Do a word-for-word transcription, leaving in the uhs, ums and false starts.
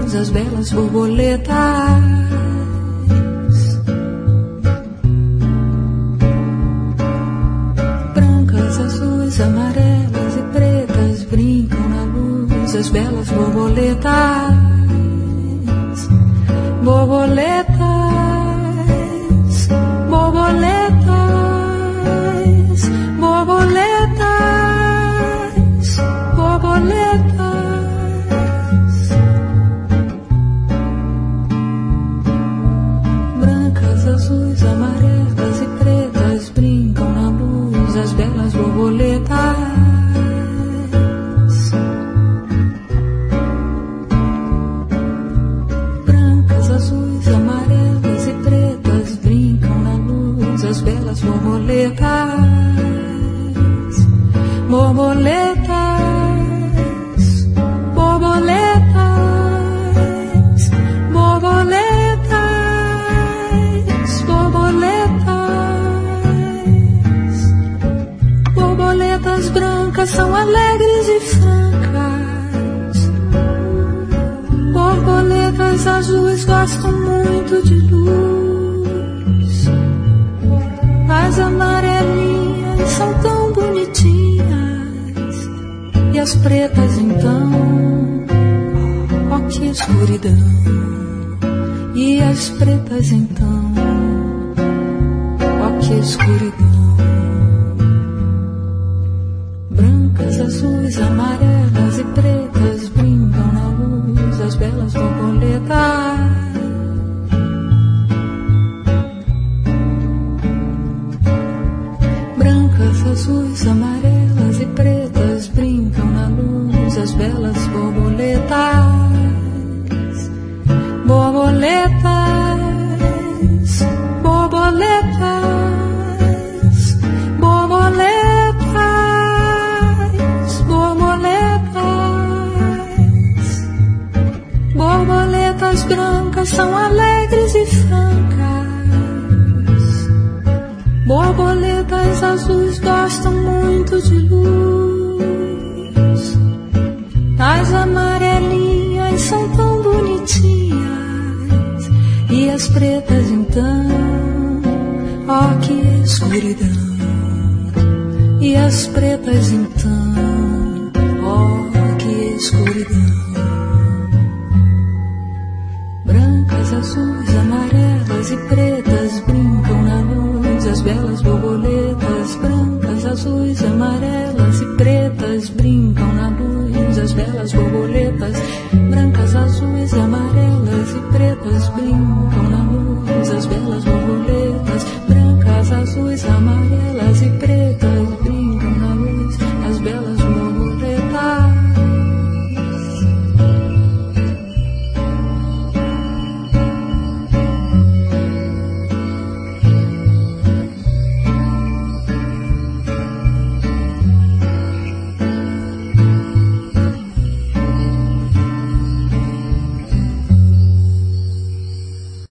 luz as belas borboletas. Brancas, azuis, amarelas e pretas brincam na luz as belas borboletas. Borboletas, borboletas, borboletas, borboletas. Brancas, azuis, amarelas e pretas brincam na luz as belas borboletas. Borboletas, borboletas, borboletas, borboletas. Borboletas brancas são alegres e francas. Borboletas azuis gostam muito de luz. As amarelinhas são tão bonitinhas. E as pretas então, ó que escuridão. E as pretas então, ó que escuridão. Brancas, azuis, amarelas e pretas brincam na luz as belas borboletas. Azuis, amarelas e pretas brincam na luz as belas borboletas. Borboletas, borboletas, borboletas, borboletas. Borboletas brancas são alegres e francas. Borboletas azuis gostam muito de luz. As amarelinhas são tão bonitinhas. E as pretas então, ó que escuridão. E as pretas então, ó que escuridão. Brancas, azuis, amarelas e pretas brincam na luz as belas borboletas. Brancas, azuis, amarelas e pretas brincam na luz as belas borboletas. Brancas, azuis, amarelas e pretas